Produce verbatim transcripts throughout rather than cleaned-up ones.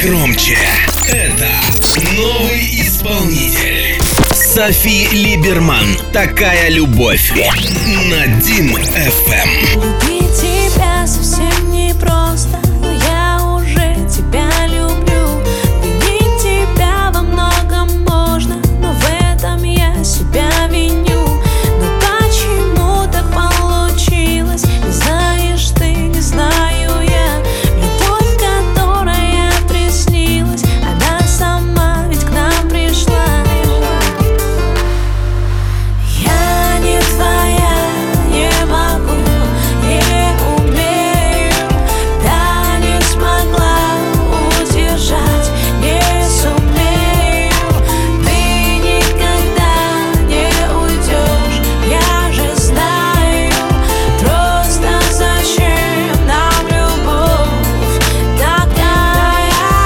громче. Это новый исполнитель. Софи Либерман. Такая любовь. На Дим эф эм. Любить тебя совсем непросто, но я уже тебя люблю. Винить тебя во многом можно, но в этом я себя виню. Но почему так получилось? Не знаешь ты, не знаю я. Любовь, которая приснилась, она сама ведь к нам пришла. Я не твоя, не могу, не умею, да не смогла удержать, не сумею. Ты никогда не уйдешь, я же знаю. Просто зачем нам любовь такая?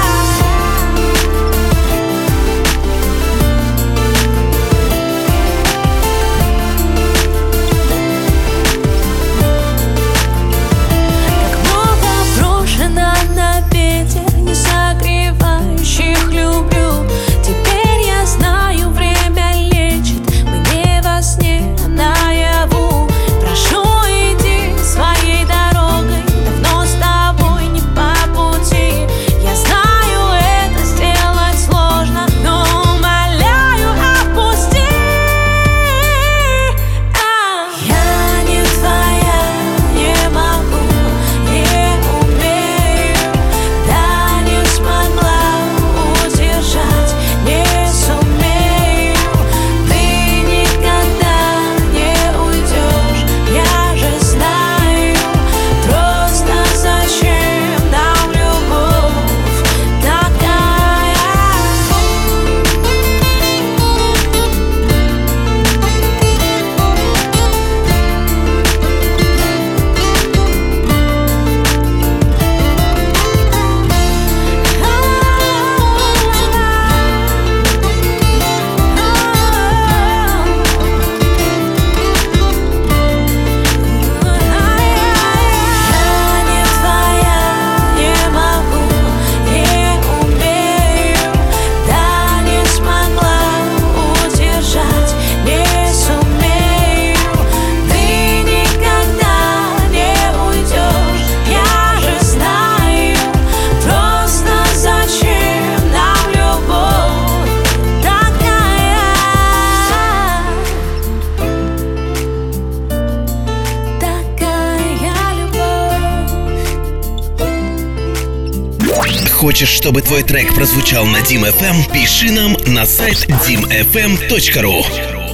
Как много брошено на ветер, не согревающих люблю. Теперь я знаю, время лечит, мы не во сне, а наяву. Прошу, иди своей дорогой, давно с тобой не по пути. Я знаю, это сделать сложно, но умоляю, отпусти. А, я не твоя, не могу, не умею, да не смогла удержать, не сумею. Ты никогда не уйдешь, я же знаю. Просто зачем нам любовь такая? Я не твоя, не могу, не умею, да не смогла удержать, не сумею. Ты никогда не уйдешь, я же знаю. Просто зачем нам любовь такая? Такая любовь. Хочешь, чтобы твой трек прозвучал на Дим эф эм? Пиши нам на сайт дим эф эм точка ру.